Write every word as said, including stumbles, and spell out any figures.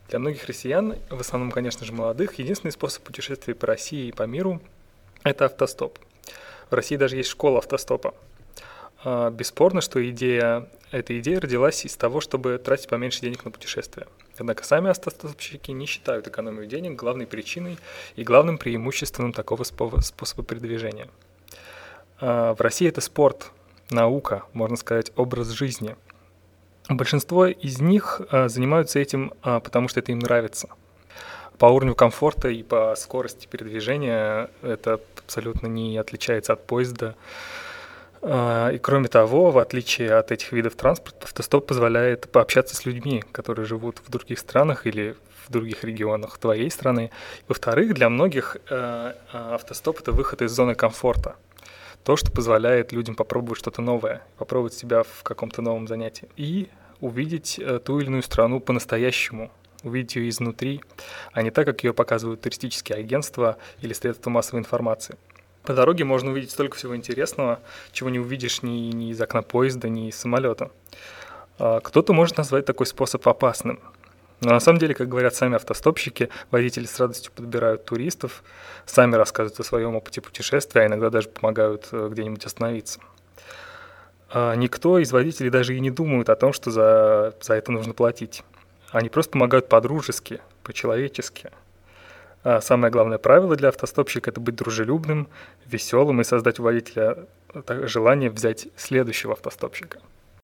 Для многих россиян, в основном, конечно же, молодых, единственный способ путешествий по России и по миру – это автостоп. В России даже есть школа автостопа. А, Бесспорно, что идея, эта идея родилась из того, чтобы тратить поменьше денег на путешествия. Однако сами автостопщики не считают экономию денег главной причиной и главным преимуществом такого спо- способа передвижения. А, В России это спорт, наука, можно сказать, образ жизни. Большинство из них а, занимаются этим, а, потому что это им нравится. По уровню комфорта и по скорости передвижения это абсолютно не отличается от поезда. А, И кроме того, в отличие от этих видов транспорта, автостоп позволяет пообщаться с людьми, которые живут в других странах или в других регионах твоей страны. Во-вторых, для многих э, а, автостоп – это выход из зоны комфорта. То, что позволяет людям попробовать что-то новое, попробовать себя в каком-то новом занятии и увидеть э, ту или иную страну по-настоящему, увидеть ее изнутри, а не так, как ее показывают туристические агентства или средства массовой информации. По дороге можно увидеть столько всего интересного, чего не увидишь ни, ни из окна поезда, ни из самолета. А Кто-то может назвать такой способ опасным. Но на самом деле, как говорят сами автостопщики, водители с радостью подбирают туристов, сами рассказывают о своем опыте путешествия, а иногда даже помогают э, где-нибудь остановиться. А Никто из водителей даже и не думает о том, что за, за это нужно платить. Они просто помогают по-дружески, по-человечески. А Самое главное правило для автостопщика – это быть дружелюбным, веселым и создать у водителя э, так- желание взять следующего автостопщика.